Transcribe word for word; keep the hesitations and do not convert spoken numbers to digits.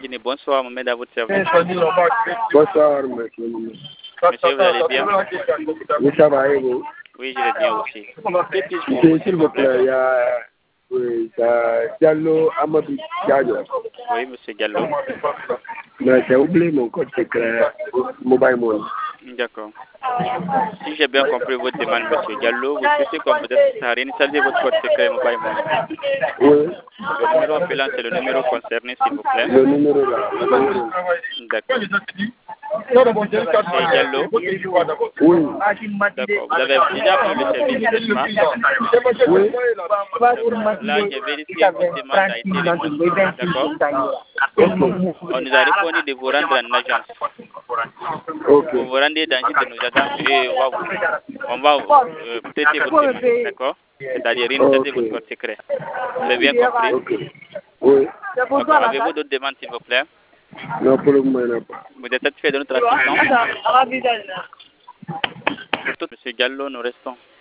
Djini, bonsoir, Mohamed à votre service. Bonsoir, monsieur. Monsieur, vous allez bien? Oui, ça va, et vous? Oui, je vais bien aussi. Que puis-je pour Monsieur, vous, s'il vous plaît, il y a, oui, il y a Diallo Amadou Diallo. Oui, monsieur Gallo. Mais j'ai oublié mon code secret Mobile Money. D'accord. Si j'ai bien compris votre demande, monsieur Gallo, vous souhaitez qu'on vous aide à réinitialiser votre code secret Mobile Money. Oui. Le numéro appelant, c'est le numéro concerné, s'il vous plaît. Le numéro là. Le numéro. D'accord. C'est Gallo? Oui. D'accord. Vous avez déjà appelé le service, n'est-ce pas? Oui. Là, j'ai vérifié votre demande a été reçue. D'accord. On nous a répondu de vous rendre en agence. Ok. Vous vous rendez dans une de nos agences et on va vous, on va vous, euh, traiter votre demande. D'accord. C'est-à-dire réinitialiser Ok. votre code secret. Vous avez bien compris? Ok. Oui. D'accord. Avez-vous d'autres demandes, s'il vous plaît? Non, pour le moment, il n'y en a pas. Vous êtes satisfait de notre assistance? Pour tout, monsieur Gallo, nous restons